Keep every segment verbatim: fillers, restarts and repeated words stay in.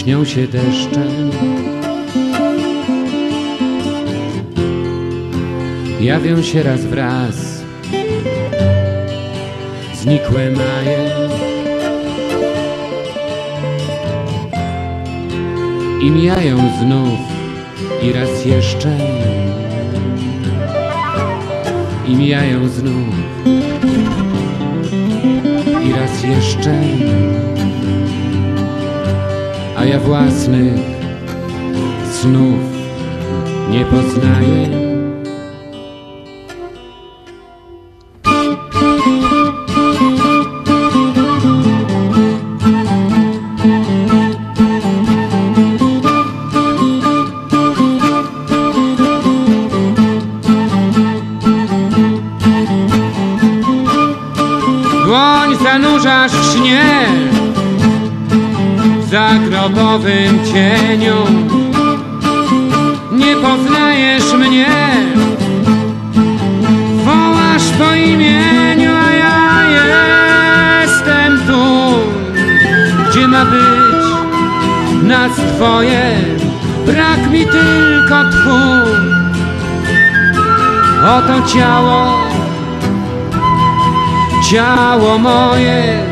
śnią się deszcze. Jawią się raz wraz, znikłe maje i mijają znów i raz jeszcze i mijają znów i raz jeszcze, a ja własnych snów nie poznaję. Dłoń zanurzasz w śnie, w zagrobowym cieniu. Nie poznajesz mnie, wołasz po imieniu, a ja jestem tu, gdzie ma być nas twoje. Brak mi tylko tchu. Oto ciało, ciało moje.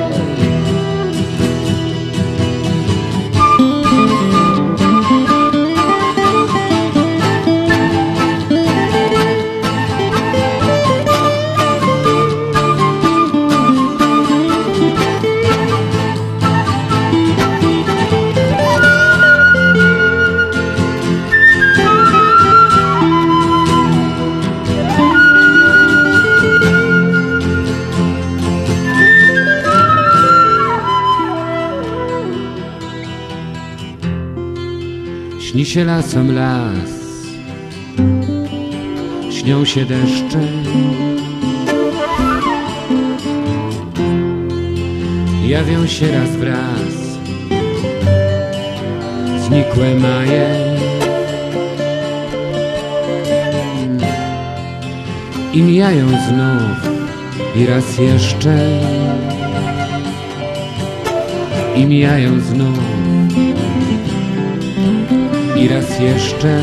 Śni się lasom las, śnią się deszcze. Jawią się raz wraz, znikłe maje i mijają znów i raz jeszcze i mijają znów i raz jeszcze,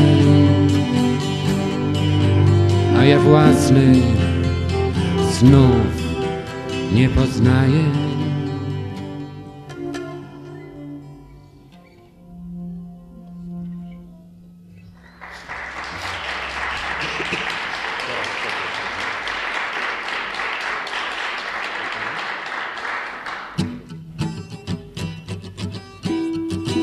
a ja własnych snów nie poznaję.